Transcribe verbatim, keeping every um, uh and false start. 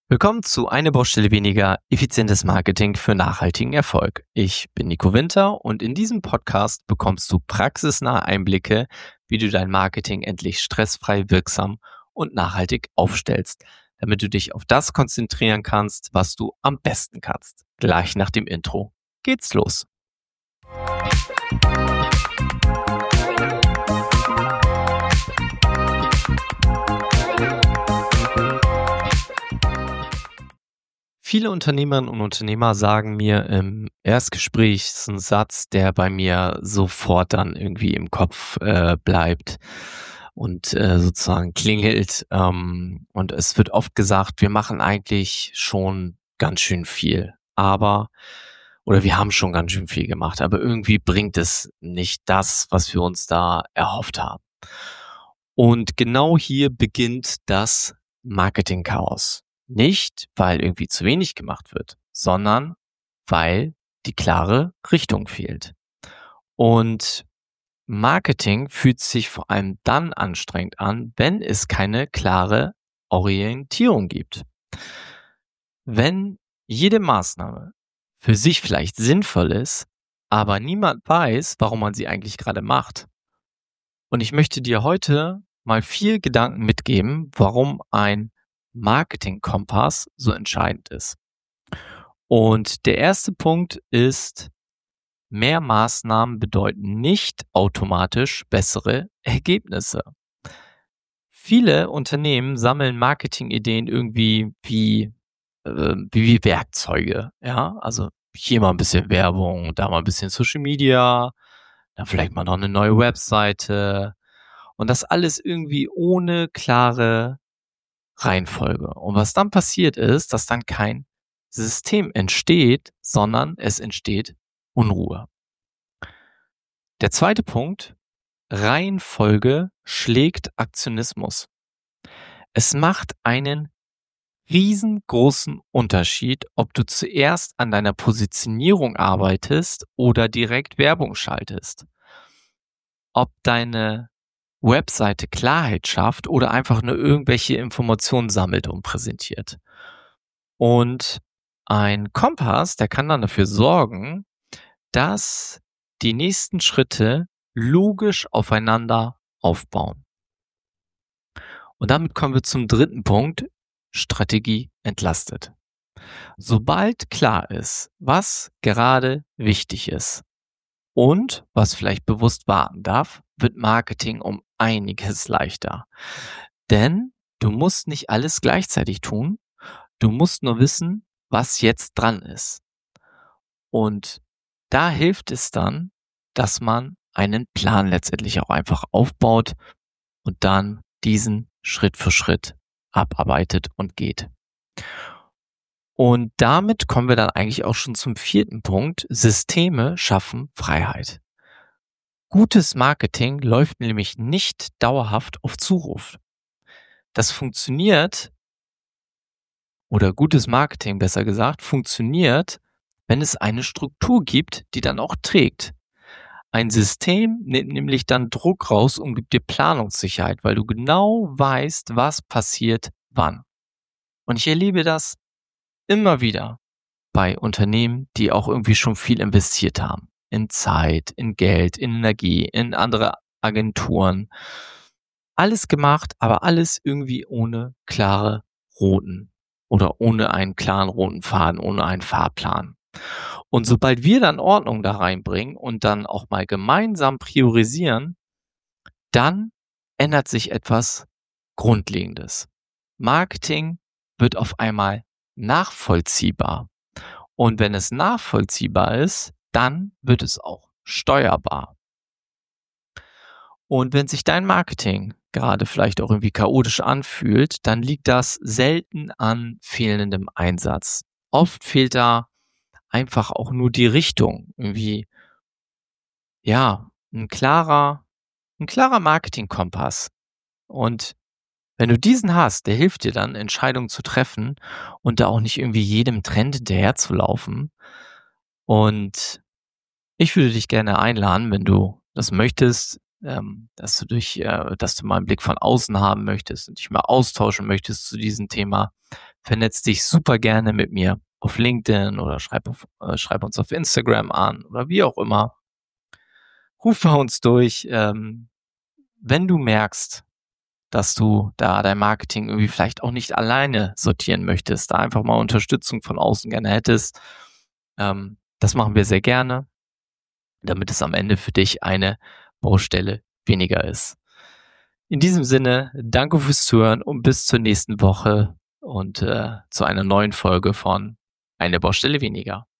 Willkommen zu Eine Baustelle weniger, effizientes Marketing für nachhaltigen Erfolg. Ich bin Nico Winter und in diesem Podcast bekommst du praxisnahe Einblicke, wie du dein Marketing endlich stressfrei, wirksam und nachhaltig aufstellst, damit du dich auf das konzentrieren kannst, was du am besten kannst. Gleich nach dem Intro geht's los. Viele Unternehmerinnen und Unternehmer sagen mir im Erstgespräch ist ein Satz, der bei mir sofort dann irgendwie im Kopf äh, bleibt und äh, sozusagen klingelt. Ähm, und es wird oft gesagt, wir machen eigentlich schon ganz schön viel, aber oder wir haben schon ganz schön viel gemacht, aber irgendwie bringt es nicht das, was wir uns da erhofft haben. Und genau hier beginnt das Marketingchaos. Nicht, weil irgendwie zu wenig gemacht wird, sondern weil die klare Richtung fehlt. Und Marketing fühlt sich vor allem dann anstrengend an, wenn es keine klare Orientierung gibt. Wenn jede Maßnahme für sich vielleicht sinnvoll ist, aber niemand weiß, warum man sie eigentlich gerade macht. Und ich möchte dir heute mal vier Gedanken mitgeben, warum ein Marketing-Kompass so entscheidend ist. Und der erste Punkt ist, mehr Maßnahmen bedeuten nicht automatisch bessere Ergebnisse. Viele Unternehmen sammeln Marketingideen irgendwie wie, äh, wie Werkzeuge. Ja, also hier mal ein bisschen Werbung, da mal ein bisschen Social Media, dann vielleicht mal noch eine neue Webseite. Und das alles irgendwie ohne klare Reihenfolge. Und was dann passiert ist, dass dann kein System entsteht, sondern es entsteht Unruhe. Der zweite Punkt, Reihenfolge schlägt Aktionismus. Es macht einen riesengroßen Unterschied, ob du zuerst an deiner Positionierung arbeitest oder direkt Werbung schaltest. Ob deine Webseite Klarheit schafft oder einfach nur irgendwelche Informationen sammelt und präsentiert. Und ein Kompass, der kann dann dafür sorgen, dass die nächsten Schritte logisch aufeinander aufbauen. Und damit kommen wir zum dritten Punkt, Strategie entlastet. Sobald klar ist, was gerade wichtig ist und was vielleicht bewusst warten darf, wird Marketing um einiges leichter. Denn du musst nicht alles gleichzeitig tun. Du musst nur wissen, was jetzt dran ist. Und da hilft es dann, dass man einen Plan letztendlich auch einfach aufbaut und dann diesen Schritt für Schritt abarbeitet und geht. Und damit kommen wir dann eigentlich auch schon zum vierten Punkt. Systeme schaffen Freiheit. Gutes Marketing läuft nämlich nicht dauerhaft auf Zuruf. Das funktioniert, oder gutes Marketing besser gesagt, funktioniert, wenn es eine Struktur gibt, die dann auch trägt. Ein System nimmt nämlich dann Druck raus und gibt dir Planungssicherheit, weil du genau weißt, was passiert wann. Und ich erlebe das immer wieder bei Unternehmen, die auch irgendwie schon viel investiert haben. In Zeit, in Geld, in Energie, in andere Agenturen. Alles gemacht, aber alles irgendwie ohne klare Routen oder ohne einen klaren roten Faden, ohne einen Fahrplan. Und sobald wir dann Ordnung da reinbringen und dann auch mal gemeinsam priorisieren, dann ändert sich etwas Grundlegendes. Marketing wird auf einmal nachvollziehbar. Und wenn es nachvollziehbar ist, dann wird es auch steuerbar. Und wenn sich dein Marketing gerade vielleicht auch irgendwie chaotisch anfühlt, dann liegt das selten an fehlendem Einsatz. Oft fehlt da einfach auch nur die Richtung. Irgendwie, ja, ein klarer, ein klarer Marketingkompass. Und wenn du diesen hast, der hilft dir dann, Entscheidungen zu treffen und da auch nicht irgendwie jedem Trend hinterher zu laufen. Und ich würde dich gerne einladen, wenn du das möchtest, ähm, dass du dich, äh, dass du mal einen Blick von außen haben möchtest und dich mal austauschen möchtest zu diesem Thema, vernetz dich super gerne mit mir auf LinkedIn oder schreib, auf, äh, schreib uns auf Instagram an oder wie auch immer. Ruf bei uns durch. Ähm, wenn du merkst, dass du da dein Marketing irgendwie vielleicht auch nicht alleine sortieren möchtest, da einfach mal Unterstützung von außen gerne hättest, ähm, das machen wir sehr gerne, damit es am Ende für dich eine Baustelle weniger ist. In diesem Sinne, danke fürs Zuhören und bis zur nächsten Woche und äh, zu einer neuen Folge von Eine Baustelle weniger.